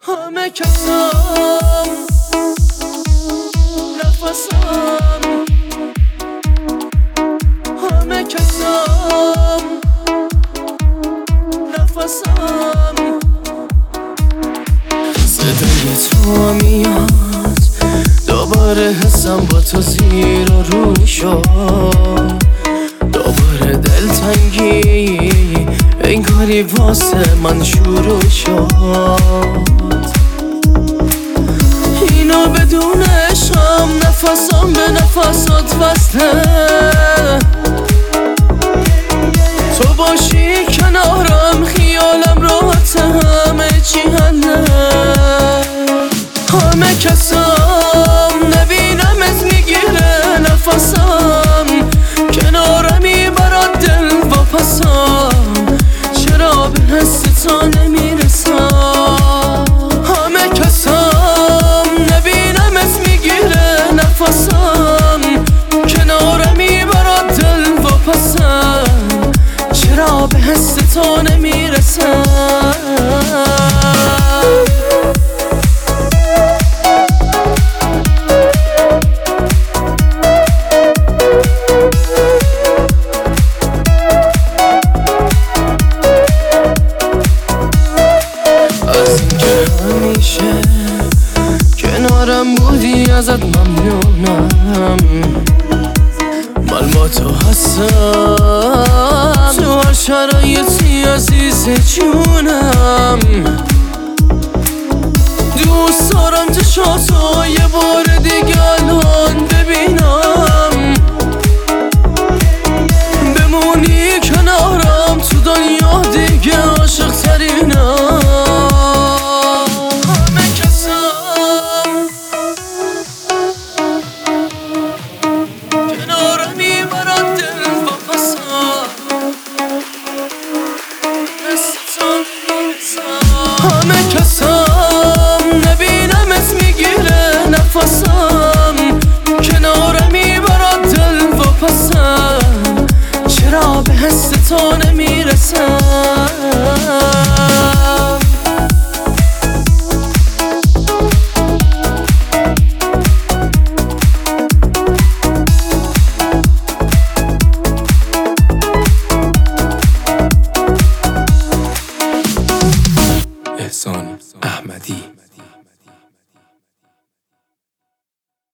همه کسم نفسم، همه کسم نفسم. صدای تو میاد دوباره، حسم با تو زیر و رو شد. دوباره دلتنگی انگاری واسه من شروع شد. اینو بدون عشقم نفسم به نفسات وصله. تو باشی کنارم خیالم راحت، همه چی حله. همه کسم نبینمت میگیره نفسم، کنارمی برات دل واپسم، چرا به حس تو نمیرسم. همه کسم نبینمت میگیره نفسم، کنارمی برات دل واپسم، چرا به حس تو نمیرسم. کنارم بودی ازت ممنونم، من با تو هستم تو هر شرایطی عزیز جونم. دوست دارم چشاتو یه بار دیگه الان ببینم، بمونی کنارم تو دنیا دیگه عاشق ترینم. همه کسم نبینمت میگیره نفسم، کنارمی برات دل واپسم، چرا به حس تو نمیرسم.